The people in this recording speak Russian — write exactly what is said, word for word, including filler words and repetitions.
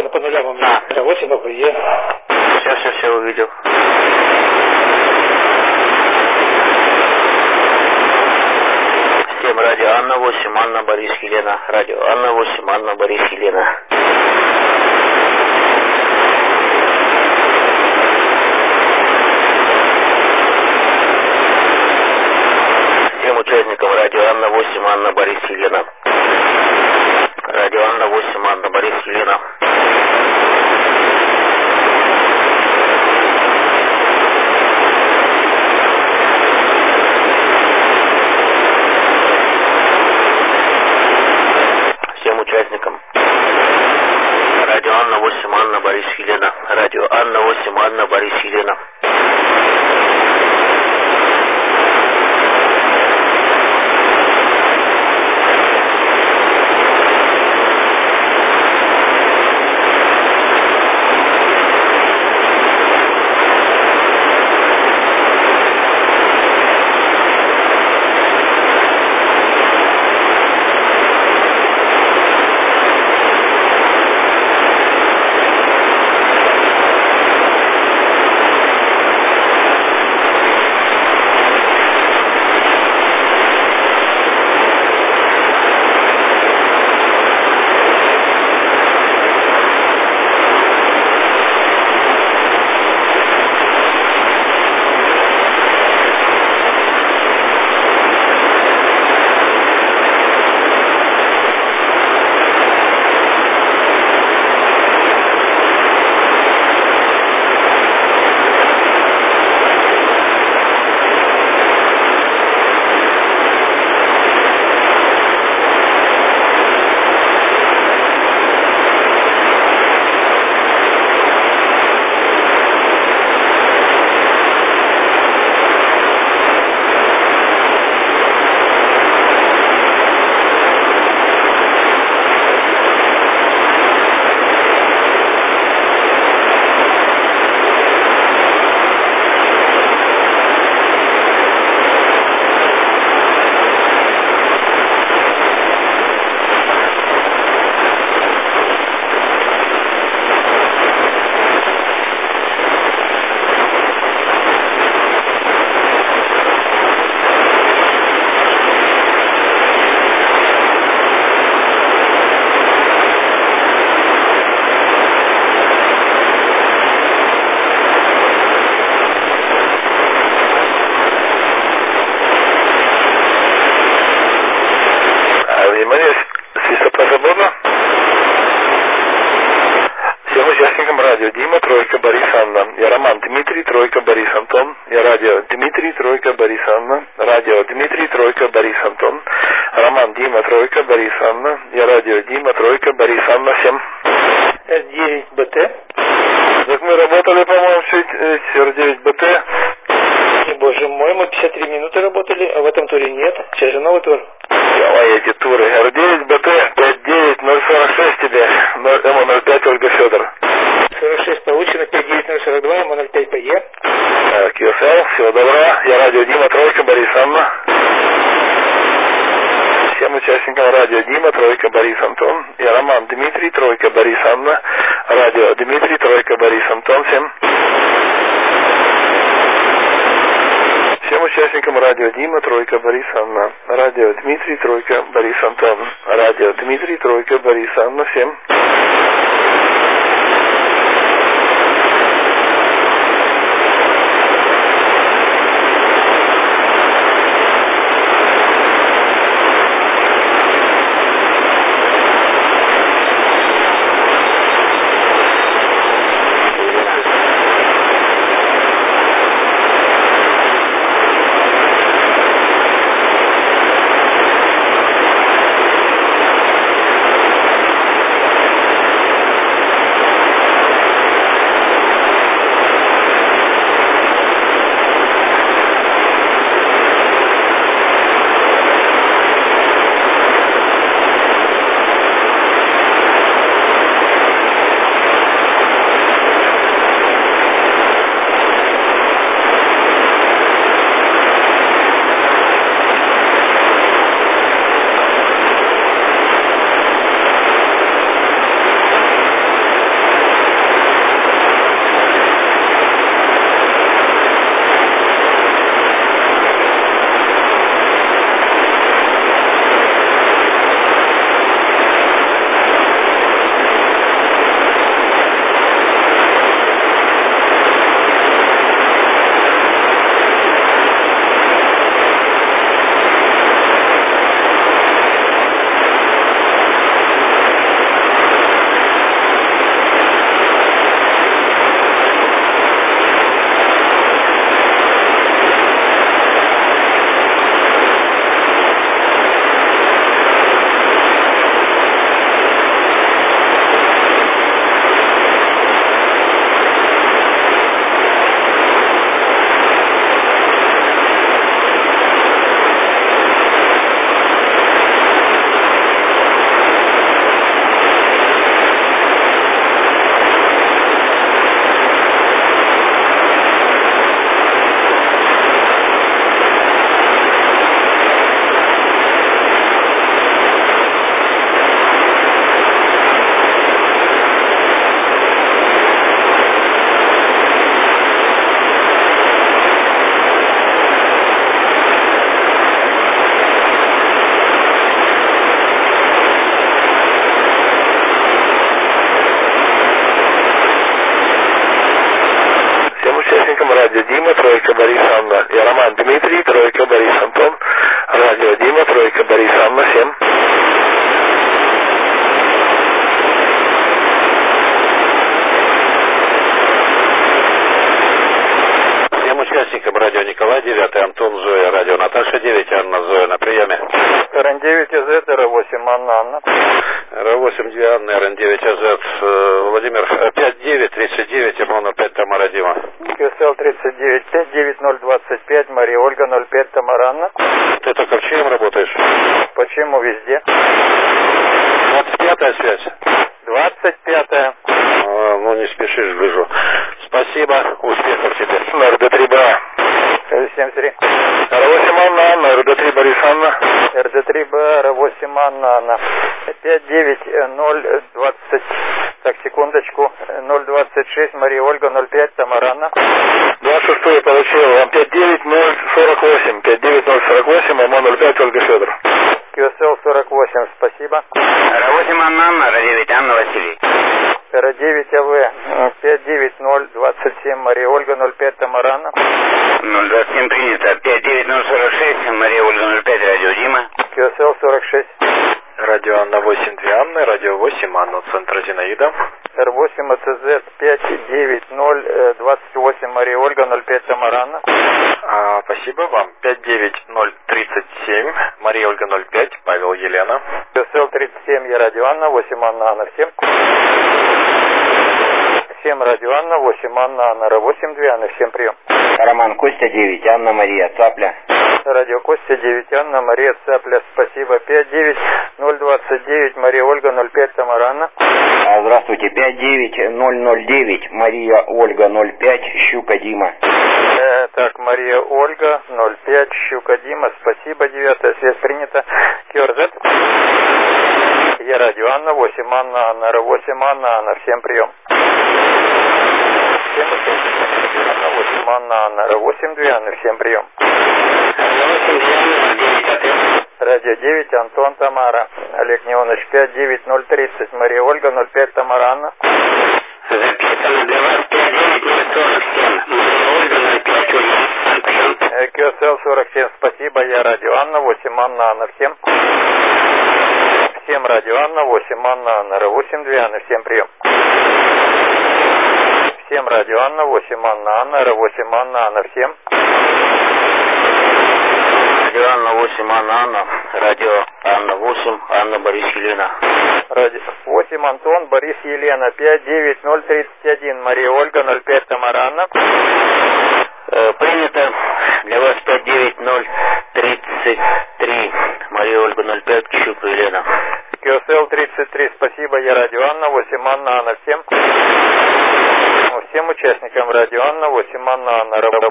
можно по нулям у меня? Да. Вот я могу, е. Все, все, все увидел. Всем радио Анна восемь, Анна, Борис, Елена. Радио Анна восемь, Анна, Борис, Елена. Всем участникам радио Анна восемь, Анна, Борис, Елена. Радио Анна восемь, Анна, Борис, Елена. Всем участникам радио Анна восемь, Анна, Борис, Елена. Радио Анна восемь, Анна, Борис, Елена. Радио Дима, тройка, Борис, Анна. Я Роман, Дмитрий, тройка, Борис, Антон. Я радио Дмитрий, тройка, Борис, Анна. Радио Дмитрий, тройка, Борис, Антон. Роман, Дима, тройка, Борис, Анна. Я радио Дима, тройка, Борис, Анна. Всем. эс девять бэ тэ. Так мы работали, по-моему, все эр девять бэ тэ. И, боже мой, мы пятьдесят три минуты работали, а в этом туре нет. Сейчас же новый тур. Давай эти туры. эр девять бэ тэ пять девять ноль сорок шесть тебе. эм о ноль пять Ольга Федор. сорок шесть получено, пять девять ноль сорок два, эм о ноль пять пэ е. Так, ю эс эл, всего добра. Я радио Дима, тройка, Борис, Анна. Всем участникам радио Дима, тройка, Борис, Антон. Я Роман, Дмитрий, тройка, Борис, Анна. Радио Дмитрий, тройка, Борис, Антон. Всем. Всем участникам радио Дима, тройка, Борис, Анна. Радио Дмитрий, тройка, Борис, Антон. Радио Дмитрий, тройка, Борис, Анна. Всем. участникам радио Дима, тройка, Борис, Анна. Я Роман, Дмитрий, тройка, Борис, Антон. Радио Дима, тройка, Борис, Анна. Всем. Участникам радио Николай, девятый, Антон, Зоя, радио Наташа, девять, Анна, Зоя на приеме. эр эн девять а зет, эр восемь, Анна, Анна. эр восемь, две Анны, эр эн девять а зет, Владимир, пять девять, тридцать девять, М ноль пять, Тамара, Дима. кью эс эл тридцать девять пять, девять ноль двадцать пять, Мария Ольга, ноль пять, Тамара, Анна. Ты только в чем работаешь? Почему везде? двадцать пятая связь? двадцать пятая. А, ну не спешишь, гляжу. Спасибо, успехов тебе. эр дэ три бэ. семь три. эр восемь Анна, Анна, эр дэ три Борис, Анна. эр дэ три бэ, эр восемь Анна, Анна. пять девять ноль двадцать. Так, секундочку. ноль двадцать шесть, Мария Ольга, ноль пять, Тамара, Анна. двадцать шестое получил. Вам пять девять ноль сорок восемь. пять девять ноль сорок восемь, М ноль пять, Ольга Федор. кью эс эл сорок восемь, спасибо. эр восемь Анна, Анна, эр девять Анна, Василий. эр девять а вэ, пять девять ноль двадцать семь, Мария Ольга, ноль пять, Тамара, Анна. ноль двадцать семь принято. пять девять ноль сорок шесть, Мария Ольга, ноль пять, радио Дима. кью эс эл сорок шесть. Радио Анна восемь, две Анны, радио восемь Анна, центр Зинаида. эр восемь а тэ зет, пять девять ноль двадцать восемь, Мария Ольга, ноль пять, Тамара, Анна. А, спасибо вам. пять девять ноль тридцать семь, Мария Ольга, ноль пять, Павел, Елена. кью эс эл тридцать семь, я радио Анна, восемь Анна, Анна, всем. семь радио Анна, восемь Анна, Анна, эр восемь, две Анны, всем прием. Роман Костя, девять, Анна Мария, Цапля. Радио Костя, девять Анна, Мария, Цапля, спасибо. пять девять ноль двадцать девять, Мария Ольга, ноль пять, Тамара, Анна. А, здравствуйте, пять девять ноль ноль девять, Мария Ольга, ноль пять, Щука, Дима. Э, так, Мария Ольга, ноль пять, Щука, Дима, спасибо, девятая связь принята. кью эр зет. Я радио Анна, восемь Анна, Анна, эр восемь Анна, Анна, всем прием. Всем прием. восемь Анна, Анна, эр восемь, две Анны, всем прием. Радио девять, Антон, Тамара. Олег Неоныч, пять девять ноль тридцать, Мария Ольга, ноль пять, Тамара, Анна. Записано для вас пять девять ноль сорок семь, Мария Ольга, ноль пять, Ольга. кью эс эл сорок семь, спасибо, я радио Анна, восемь Анна, Анна, всем. Всем радио Анна, восемь Анна, Анна, эр восемь, две Анны, всем прием. Всем радио Анна, восемь Анна, Анна, эр восемь Анна, Анна, всем. Радио Анна восемь, Анна, Анна. Радио Анна восемь, Анна, Борис, Елена. Радио восемь, Антон, Борис, Елена. пять девять ноль тридцать один, Мария Ольга, ноль пять, Тамара, Анна. Э, принято. Для вас пять девять ноль тридцать три, Мария Ольга, ноль пять, Щука, Елена. кью эс эл тридцать три, спасибо, я радио Анна, восемь Анна, Анна, всем. Всем участникам радио Анна, восемь Анна, Анна.